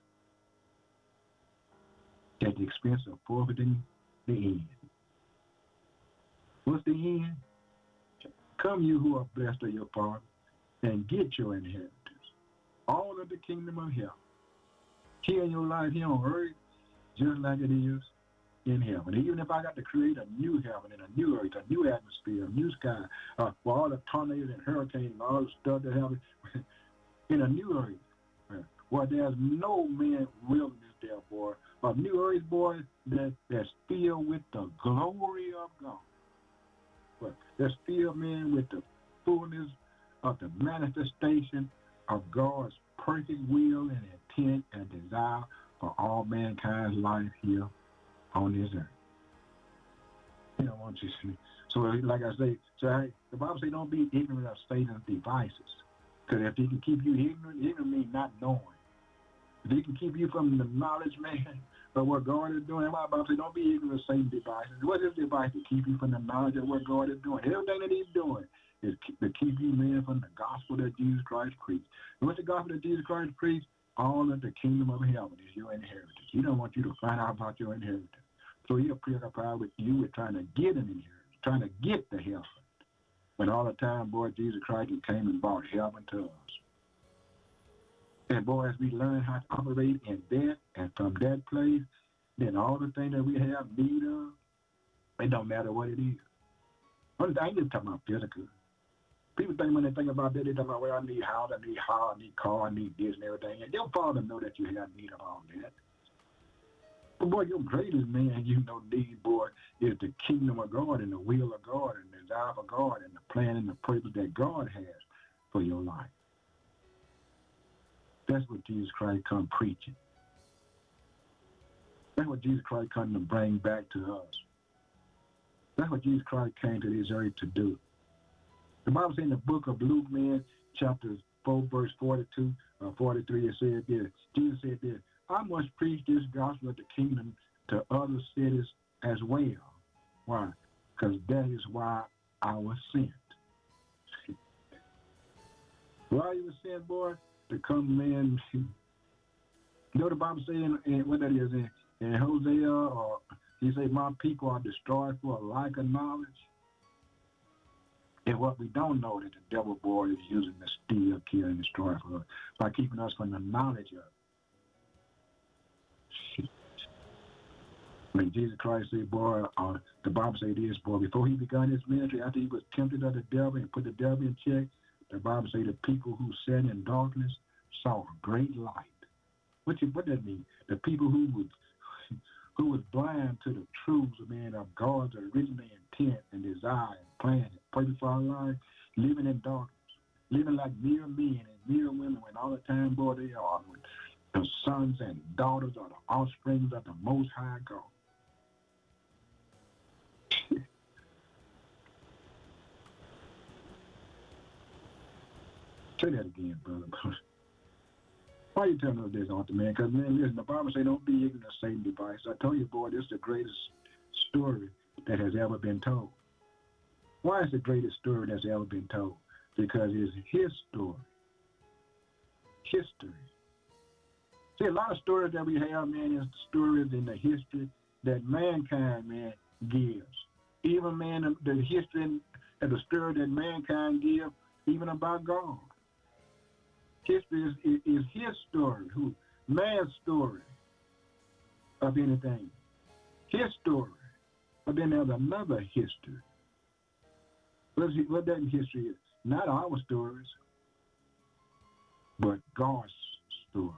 at the expense of forfeiting the end. What's the end? Come you who are blessed of your Father and get your inheritance, all of the kingdom of heaven. Here in your life here on earth, just like it is in heaven. Even if I got to create a new heaven and a new earth, a new atmosphere, a new sky, for all the tornadoes and hurricanes and all the stuff that happens in a new earth, where there's no man wilderness there, boy. A new earth, boy, that's filled with the glory of God. But that's filled, man, with the fullness of the manifestation of God's perfect will and intent and desire for all mankind's life here on this earth. You know, want you to see. So, like I say, the Bible says don't be ignorant of Satan's devices. Because if he can keep you ignorant means not knowing. If he can keep you from the knowledge, man, of what God is doing, the Bible says don't be ignorant of Satan's devices. What's his device? To keep you from the knowledge of what God is doing. Everything that he's doing is to keep you, man, from the gospel that Jesus Christ preached. And what's the gospel that Jesus Christ preached? All of the kingdom of heaven is your inheritance. He don't want you to find out about your inheritance. So he'll preoccupy with you with trying to get an inheritance, trying to get the heaven. But all the time, boy, Jesus Christ came and brought heaven to us. And boy, as we learn how to operate in that and from that place, then all the things that we have need of, it don't matter what it is. I ain't even talking about physical. People think when they think about that, they talk about, well, I need house, I need car, I need car, I need this and everything. And your Father know that you have need of all that. But boy, your greatest man you know need, boy, is the kingdom of God and the will of God and the desire of God and the plan and the purpose that God has for your life. That's what Jesus Christ come preaching. That's what Jesus Christ come to bring back to us. That's what Jesus Christ came to this earth to do. The Bible says in the book of Luke, man, chapter 4, verse 42, 43, it said this. Jesus said this, I must preach this gospel of the kingdom to other cities as well. Why? Because that is why I was sent. Why you were sent, boy? To come, man. You know the Bible says in what that is in Hosea, or he say, my people are destroyed for a lack of knowledge. And what we don't know that the devil, boy, is using to steal, kill, and destroy for us by keeping us from the knowledge of it. When Jesus Christ said, boy, the Bible said this, boy, before he began his ministry, after he was tempted of the devil and put the devil in check, the Bible says the people who sat in darkness saw a great light. What that mean? The people who was blind to the truths, man, of God's original intent and desire and plan and purpose for our life, living in darkness, living like mere men and mere women when all the time, boy, they are the sons and daughters or the offspring of the Most High God. Say that again, brother. Why you telling us this, Arthur, man? Because, man, listen, the Bible say don't be ignorant of Satan's device. I told you, boy, this is the greatest story that has ever been told. Why is the greatest story that's ever been told? Because it's his story. History. See, a lot of stories that we have, man, is stories in the history that mankind, man, gives. Even, man, the history and the story that mankind gives, even about God. History is his story, man's story of anything. His story. But then there's another history. What that history is? Not our stories, but God's story.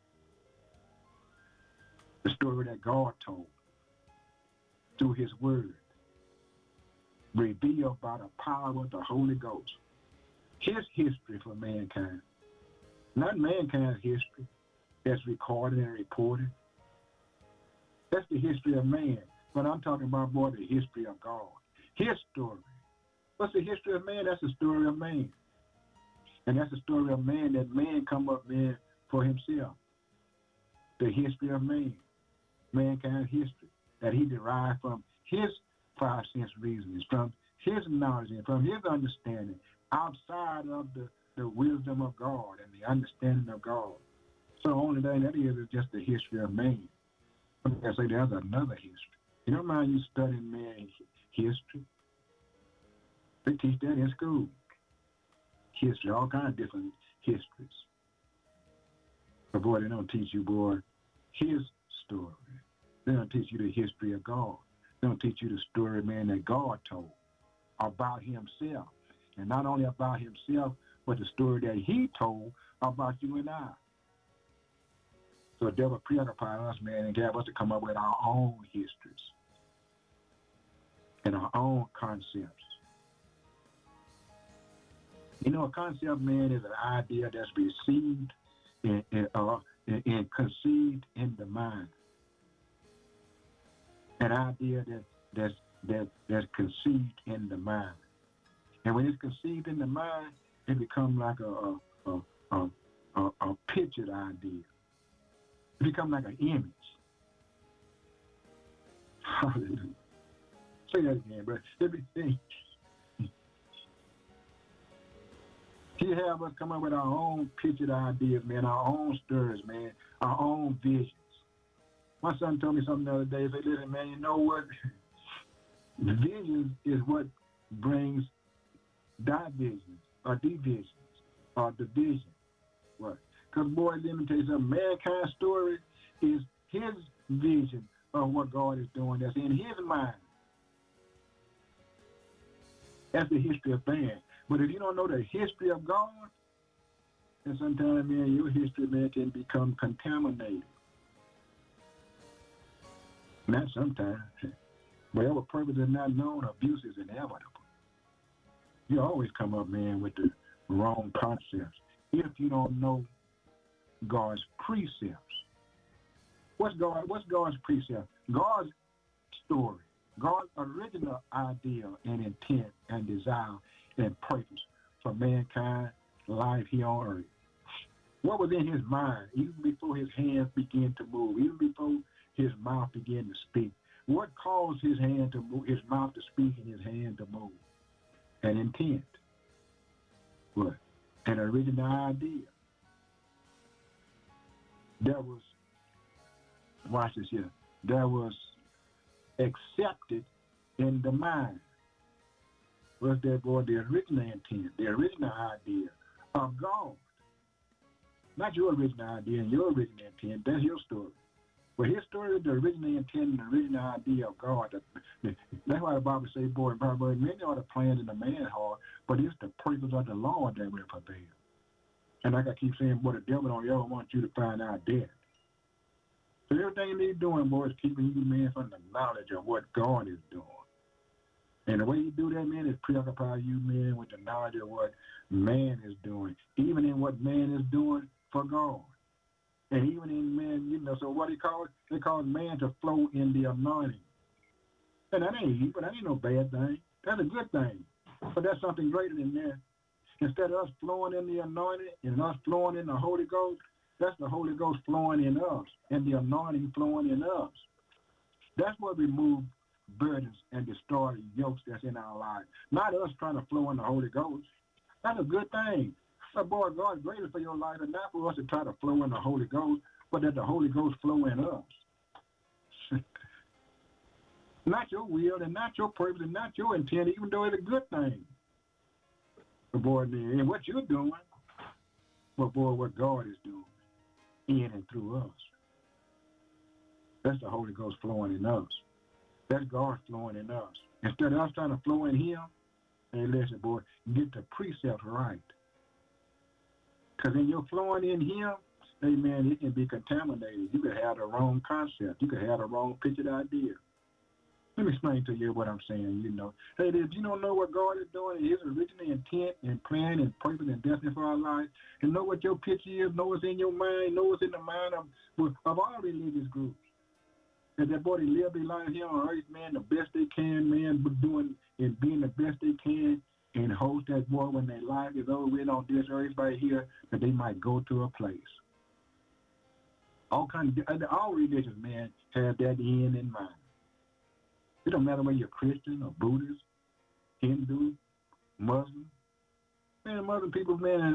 The story that God told through his word, revealed by the power of the Holy Ghost. His history for mankind. Not mankind's history that's recorded and reported. That's the history of man. But I'm talking about, boy, the history of God. His story. What's the history of man? That's the story of man. And that's the story of man that man come up, man, for himself. The history of man. mankind's history that he derived from his five sense reasonings, from his knowledge and from his understanding outside of the wisdom of God and the understanding of God. So the only thing that is just the history of man. I say there's another history. You don't mind you studying man's history? They teach that in school. History, all kinds of different histories. But boy, they don't teach you, boy, his story. They don't teach you the history of God. They don't teach you the story, man, that God told about himself. And not only about himself, but the story that he told about you and I. So the devil preoccupied us, man, and got us to come up with our own histories and our own concepts. You know, a concept, man, is an idea that's received and conceived in the mind. An idea that's conceived in the mind. And when it's conceived in the mind, it becomes like a pictured idea. It becomes like an image. Hallelujah. Say that again, bro. He have us come up with our own pictured ideas, man, our own stories, man, our own visions. My son told me something the other day. He said, listen, man, you know what? Visions is what brings divisions or divisions or division. What? Because, boy, let me tell you something. Mankind's story is his vision of what God is doing that's in his mind. That's the history of man. But if you don't know the history of God, then sometimes, man, your history, man, can become contaminated. Not sometimes. Wherever purpose is not known, abuse is inevitable. You always come up, man, with the wrong concepts. If you don't know God's precepts. What's God's precept? God's story. God's original idea and intent and desire and purpose for mankind life here on earth. What was in his mind even before his hands began to move, even before his mouth began to speak? What caused his hand to move, his mouth to speak and his hand to move? An intent. What? An original idea. That was, watch this here, that was accepted in the mind. Was that, boy, the original intent, the original idea of God. Not your original idea and your original intent. That's your story. But his story is the original intent and the original idea of God. That's why the Bible says, boy, many are the plans in the man's heart, but it's the purpose of the Lord that will prevail. And like I keep saying, boy, the devil don't ever want you to find out that. So everything he's doing, boy, is keeping you, man, from the knowledge of what God is doing. And the way you do that, man, is preoccupy you, man, with the knowledge of what man is doing, even in what man is doing for God. And even in man, you know, so what he called? They call man to flow in the anointing. And that ain't evil. That ain't no bad thing. That's a good thing. But that's something greater than that. Instead of us flowing in the anointing and us flowing in the Holy Ghost, that's the Holy Ghost flowing in us and the anointing flowing in us. That's what removes burdens and destroy yokes that's in our lives. Not us trying to flow in the Holy Ghost. That's a good thing. But boy, God's greater for your life, and not for us to try to flow in the Holy Ghost, but that the Holy Ghost flow in us. Not your will and not your purpose and not your intent, even though it's a good thing. But boy, man, and what you're doing, but boy, what God is doing in and through us. That's the Holy Ghost flowing in us. That's God flowing in us. Instead of us trying to flow in him, hey, listen, boy, get the precepts right. Because in your flowing in him, amen, it can be contaminated. You could have the wrong concept. You could have the wrong pictured idea. Let me explain to you what I'm saying, you know. Hey, if you don't know what God is doing, his original intent and plan and purpose and destiny for our life, and know what your picture is, know what's in your mind, know what's in the mind of all religious groups. And that boy, they live their life here on earth, man, the best they can, man, doing and being the best they can, and hope that, boy, when their life is over with on this earth right here, that they might go to a place. All religions, man, have that end in mind. It don't matter whether you're Christian or Buddhist, Hindu, Muslim. Man, Muslim people, man,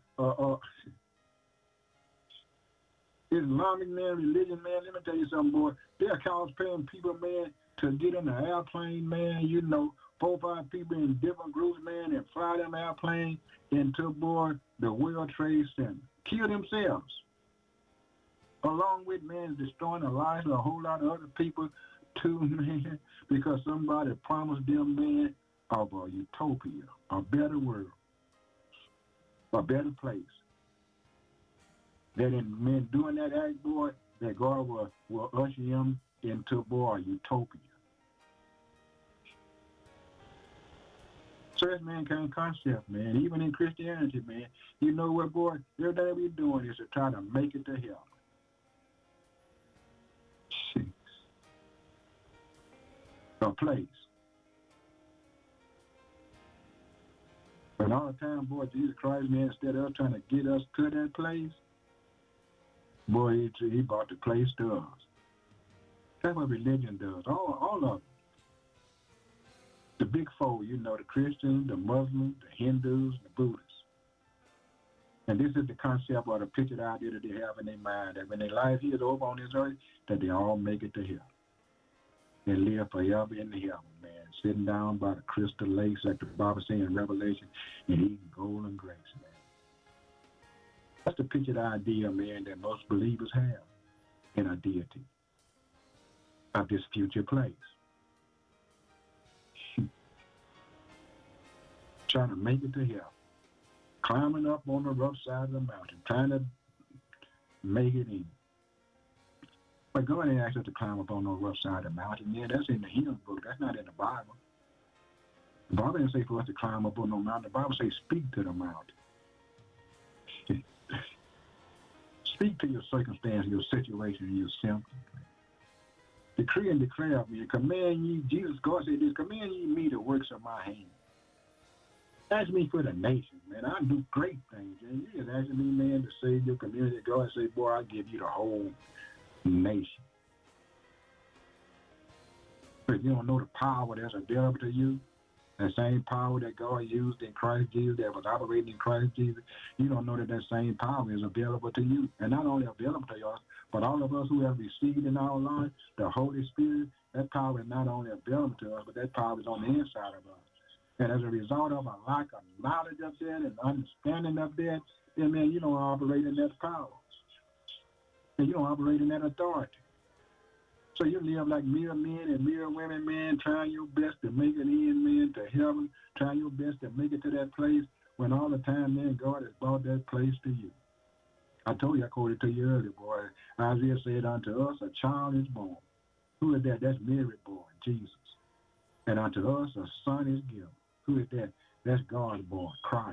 Islamic, man, religion, man, let me tell you something, boy. They're cosplaying people, man, to get in the airplane, man, 4 or 5 people in different groups, man, and fly them airplane into, boy, the World Trade Center. Kill themselves. Along with, man, destroying the lives of a whole lot of other people, too, man, because somebody promised them, man, of a utopia, a better world, a better place. That in men doing that act, boy, that God will usher them into, boy, a utopia. So that's mankind concept, man. Even in Christianity, man, you know what, boy? Everything we're doing is to try to make it to hell. A place. But all the time, boy, Jesus Christ, man, instead of trying to get us to that place, boy, he brought the place to us. That's what religion does. All of it. The big four, the Christians, the Muslims, the Hindus, the Buddhists. And this is the concept or the pictured idea that they have in their mind, that when their life here is over on this earth, that they all make it to heaven. They live forever in the heaven, man, sitting down by the crystal lakes, like the Bible says in Revelation, and eating golden grapes, man. That's the pictured idea, man, that most believers have in a deity of this future place. Trying to make it to heaven. Climbing up on the rough side of the mountain, trying to make it in. But God ain't asked us to climb up on the rough side of the mountain. Yeah, that's in the hymn book. That's not in the Bible. The Bible didn't say for us to climb up on no mountain. The Bible says speak to the mountain. Speak to your circumstance, your situation, your symptoms. Decree and declare me, command ye, Jesus, God said this, command ye me the works of my hands. Ask me for the nation, man. I do great things. And you just asking me, man, to save your community. God say, boy, I give you the whole nation. But you don't know the power that's available to you, that same power that God used in Christ Jesus, that was operating in Christ Jesus, you don't know that same power is available to you. And not only available to us, but all of us who have received in our life the Holy Spirit, that power is not only available to us, but that power is on the inside of us. And as a result of a lack of knowledge of that and understanding of that, then, man, you don't operate in that power. And you don't operate in that authority. So you live like mere men and mere women, man, trying your best to make it in, man, to heaven, trying your best to make it to that place, when all the time, man, God has brought that place to you. I told you, I quoted to you earlier, boy. Isaiah said, unto us a child is born. Who is that? That's Mary born, Jesus. And unto us a son is given. Who is that? That's God born, Christ.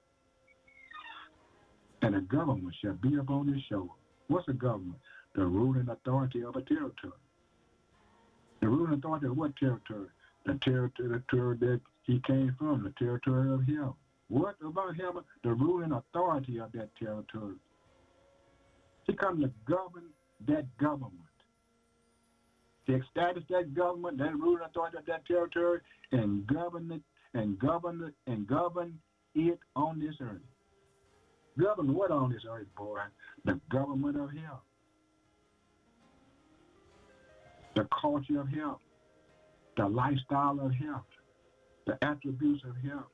And a government shall be upon his shoulder. What's a government? The ruling authority of a territory. The ruling authority of what territory? The territory that he came from, the territory of heaven. What about heaven? The ruling authority of that territory. He comes to govern that government. To establish that government, that ruling authority of that territory, and govern it, and govern it on this earth. Govern what on this earth, boy? The government of hell. The culture of hell. The lifestyle of hell. The attributes of hell.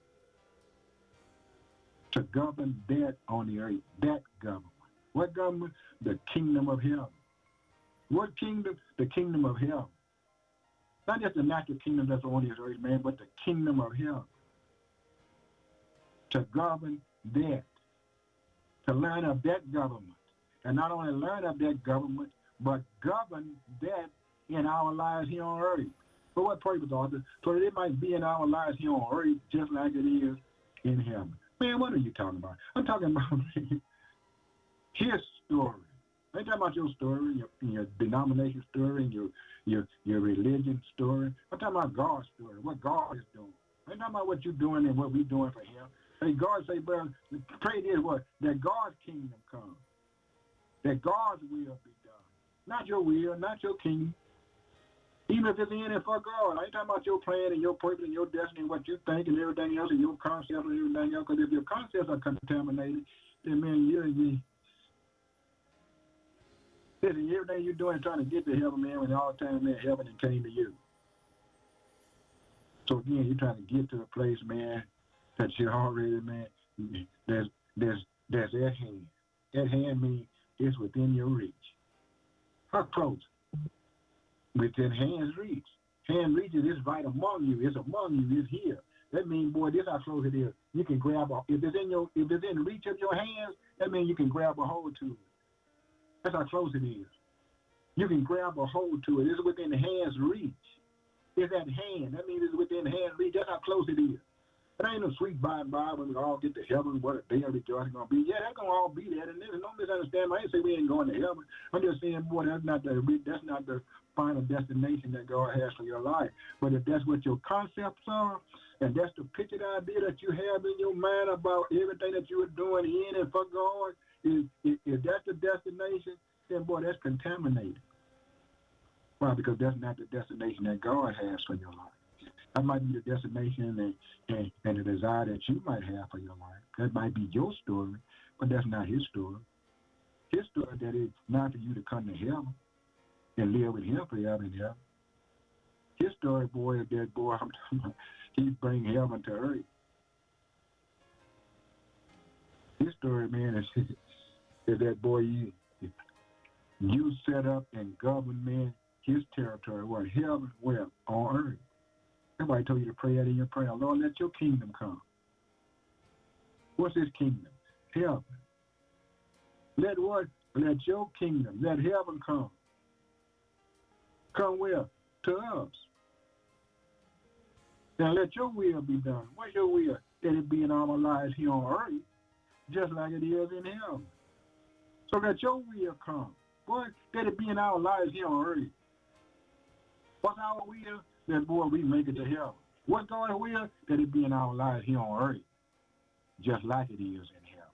To govern that on the earth, that government. What government? The kingdom of hell. What kingdom? The kingdom of hell. Not just the natural kingdom that's on this earth, man, but the kingdom of hell. To govern that. To learn of that government. And not only learn of that government, but govern that in our lives here on earth. For what purpose, Arthur? So that it might be in our lives here on earth just like it is in heaven. Man, what are you talking about? I'm talking about his story. I ain't talking about your story, your denomination story, and your religion story. I'm talking about God's story, what God is doing. I ain't talking about what you're doing and what we're doing for him. Hey, God say, brother, pray this, what? That God's kingdom comes. That God's will be done. not your will, not your kingdom. Even if it's in it for God. I ain't talking about your plan and your purpose and your destiny and what you think and everything else and your concepts and everything else. Because if your concepts are contaminated, then, man, listen, everything you're doing is trying to get to heaven, man, when all the time, man, heaven and came to you. So, again, you're trying to get to a place, man, that you're already, man, there's at hand. At hand means it's within your reach. How close? Within hand's reach. Hand reaches, it's right among you. It's among you. It's here. That means, boy, this how close it is. You can grab if it's in reach of your hands, that means you can grab a hold to it. That's how close it is. You can grab a hold to it. It's within the hand's reach. It's at hand. That means it's within hand's reach. That's how close it is. It ain't no sweet by and by when we all get to heaven, what a day of rejoicing going to be. Yeah, that's going to all be there. And there's no misunderstanding. I ain't saying we ain't going to heaven. I'm just saying, boy, that's not the final destination that God has for your life. But if that's what your concepts are, and that's the picture, the idea that you have in your mind about everything that you are doing in and for God, if that's the destination, then, boy, that's contaminated. Why? Because that's not the destination that God has for your life. That might be the destination and the desire that you might have for your life. That might be your story, but that's not his story. His story that it's not for you to come to heaven and live with him forever in heaven. His story, boy, is that, boy, I'm talking about, he bring heaven to earth. His story, man, is that, boy, you set up and govern, man, his territory, where heaven, where on earth. Everybody told you to pray that in your prayer. Lord, let your kingdom come. What's his kingdom? Heaven. Let what? Let your kingdom, let heaven come. Come where? To us. Now let your will be done. What's your will? Let it be in our lives here on earth, just like it is in heaven. So let your will come. Boy, let it be in our lives here on earth. What's our will? That, boy, we make it to heaven. What God's will? That it be in our lives here on earth, just like it is in heaven.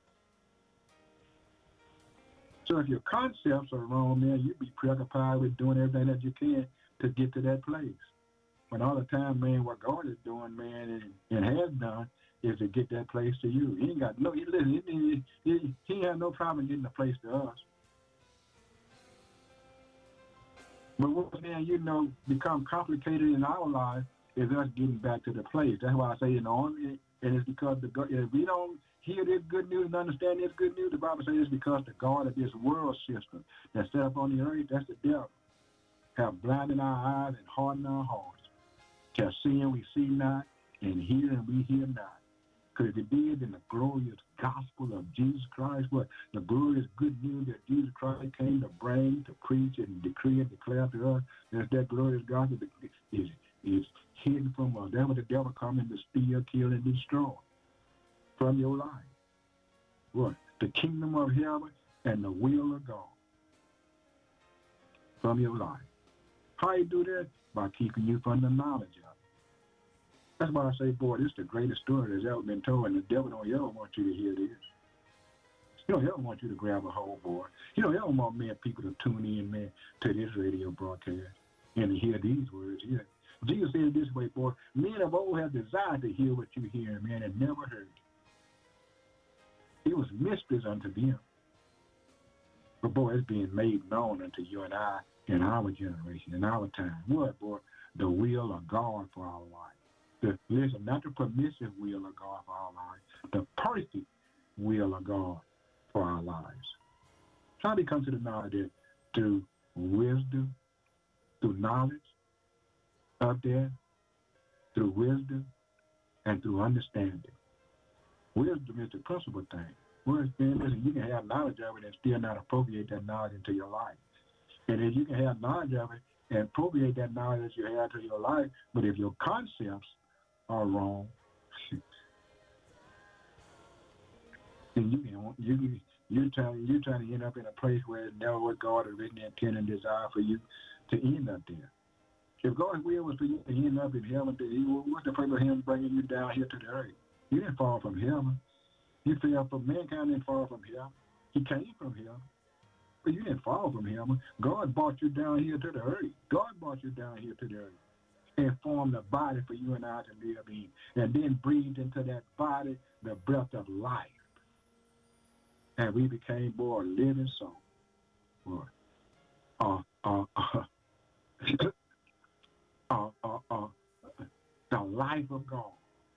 So if your concepts are wrong, man, you be preoccupied with doing everything that you can to get to that place. When all the time, man, what God is doing, man, and has done, is to get that place to you. He ain't got no, he ain't had no problem getting the place to us. But what, man, become complicated in our life is us getting back to the place. That's why I say, and it's because if we don't hear this good news and understand this good news, the Bible says it's because the God of this world system that's set up on the earth, that's the devil, have blinded our eyes and hardened our hearts. Till seeing we see not, and hearing we hear not. Because if it did, then the glorious gospel of Jesus Christ, what? The glorious good news that Jesus Christ came to bring, to preach, and decree and declare to us, that glorious gospel is hidden from us. That's what the devil coming to steal, kill, and destroy from your life. What? The kingdom of heaven and the will of God from your life. How you do that? By keeping you from the knowledge of it. That's why I say, boy, this is the greatest story that's ever been told, and the devil don't ever want you to hear this. He don't ever want you to grab a hold, boy. He don't ever want, man, people to tune in, man, to this radio broadcast and to hear these words here. Jesus said it this way, boy, men of old have desired to hear what you hear, man, and never heard. It was mysteries unto them. But, boy, it's being made known unto you and I in our generation, in our time. What, boy? The will of God for our life. Listen, not the permissive will of God for our lives, the perfect will of God for our lives. How do we come to the knowledge that through wisdom, through knowledge up there, through wisdom, and through understanding? Wisdom is the principal thing. Well, listen, you can have knowledge of it and still not appropriate that knowledge into your life. And if you can have knowledge of it and appropriate that knowledge that you have to your life, but if your concepts are wrong, then you're trying to end up in a place where it's never what God has written, intent, and desire for you to end up there. If God's will was for you to end up in heaven, what's the purpose of him bringing you down here to the earth? You didn't fall from heaven. You fell from mankind, didn't fall from heaven. He came from heaven. But you didn't fall from heaven. God brought you down here to the earth. God brought you down here to the earth and formed a body for you and I to live in, and then breathed into that body the breath of life. And we became born a living soul. Boy. The life of God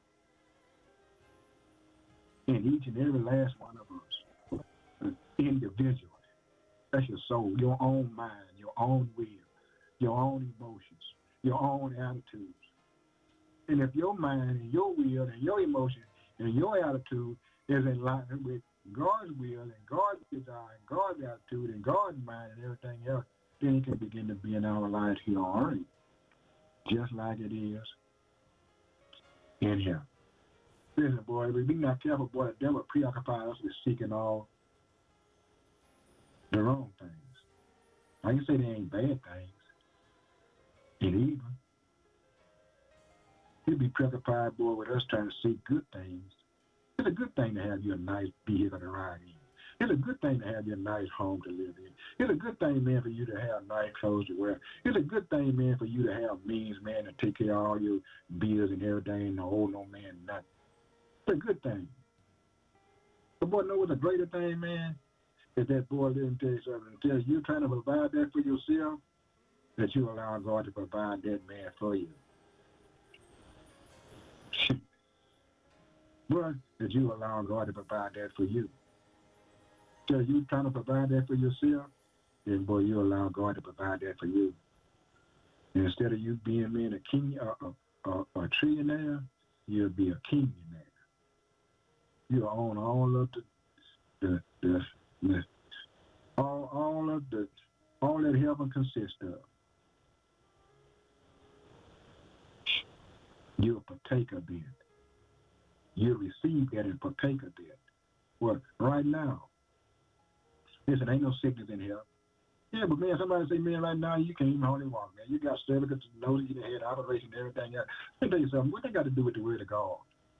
in each and every last one of us, individually. That's your soul, your own mind, your own will, your own emotions, your own attitudes. And if your mind and your will and your emotion and your attitude is in line with God's will and God's desire and God's attitude and God's mind and everything else, then it can begin to be in our lives here on earth, just like it is in heaven. Listen, boy, if we be not careful, boy, the devil preoccupy us with seeking all the wrong things. I can say they ain't bad things. It even. He'd be preoccupied, boy, with us trying to seek good things. It's a good thing to have you a nice vehicle to ride in. It's a good thing to have you a nice home to live in. It's a good thing, man, for you to have nice clothes to wear. It's a good thing, man, for you to have means, man, to take care of all your bills and everything and owe no man nothing. It's a good thing. But, boy, know what's a greater thing, man? Is that, boy, let me tell you something. Until you're trying to provide that for yourself, that you allow God to provide that, man, for you. Boy, that you allow God to provide that for you. So you trying to provide that for yourself, then, boy, you allow God to provide that for you. And instead of you being, man, a king, a trillionaire, you'll be a kingionaire. You'll own all of all that heaven consists of. You'll partake of it. You'll receive that and partake of it. Well, right now, listen, ain't no sickness in here. Yeah, but man, somebody say, man, right now you can't even hardly walk, man. You got cervical nose, you had operation, and everything else. Let me tell you something. What they got to do with the word of God?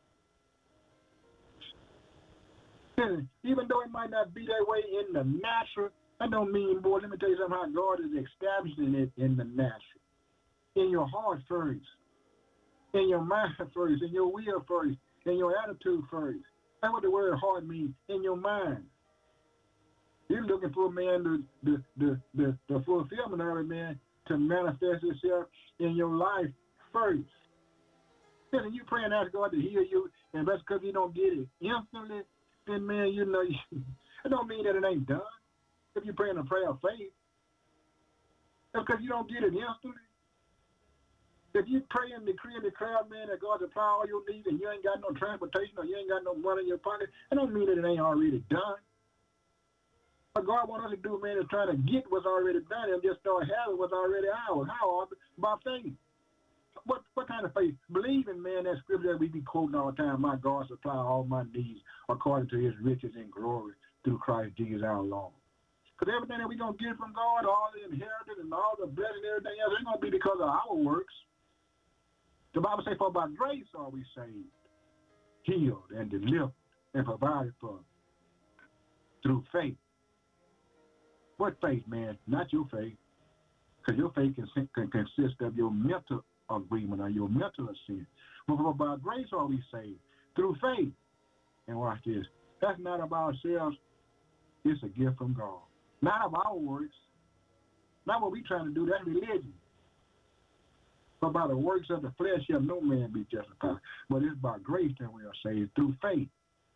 Even though it might not be that way in the natural, that don't mean, boy, let me tell you something, how God is establishing it in the natural. In your heart first. In your mind first. In your will first. In your attitude first. That's what the word heart means. In your mind. You're looking for, man, the fulfillment of it, man, to manifest itself in your life first. Listen, you pray and ask God to heal you, and that's because you don't get it instantly, then, man, you know, it don't mean that it ain't done. If you're praying a prayer of faith, that's because you don't get it instantly. If you pray and decree and declare, man, that God supply all your needs and you ain't got no transportation or you ain't got no money in your pocket, it don't mean that it ain't already done. What God wants us to do, man, is try to get what's already done and just start having what's already ours. How? By faith. What kind of faith? Believing, man, that scripture that we be quoting all the time, my God supply all my needs according to his riches and glory through Christ Jesus our Lord. Because everything that we're going to get from God, all the inheritance and all the blessing and everything else, ain't going to be because of our works. The Bible says, for by grace are we saved, healed, and delivered, and provided for through faith. What faith, man? Not your faith. Because your faith can consist of your mental agreement or your mental assent. But by grace are we saved through faith. And watch this. That's not of ourselves. It's a gift from God. Not of our works. Not what we're trying to do. That's religion. But by the works of the flesh shall no man be justified. But it's by grace that we are saved through faith.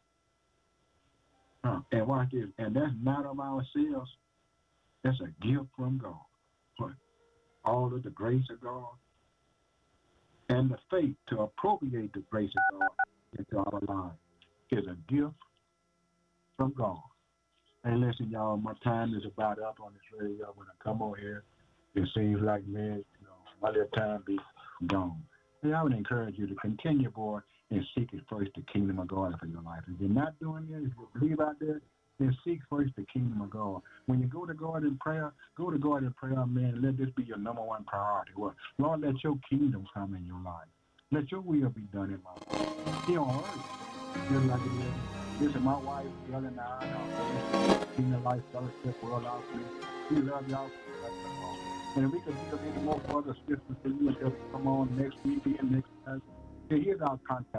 And watch this. And that's not of ourselves. That's a gift from God. But all of the grace of God and the faith to appropriate the grace of God into our lives is a gift from God. Hey, listen, y'all, my time is about up on this radio. When I come on here, it seems like, man, you know, my little time be gone. Hey, I would encourage you to continue, boy, and seek it first, the kingdom of God for your life. If you're not doing it, if you believe out there, then seek first the kingdom of God. When you go to God in prayer, man, let this be your number one priority. Well, Lord, let your kingdom come in your life. Let your will be done in my life. Here on earth, just like it is Listen, my wife, Ellen, and I, Kingdom Life Fellowship, World Outreach, we love y'all. And if we could give any more further assistance to you, and just come on next weekend, next time. Here's our contact.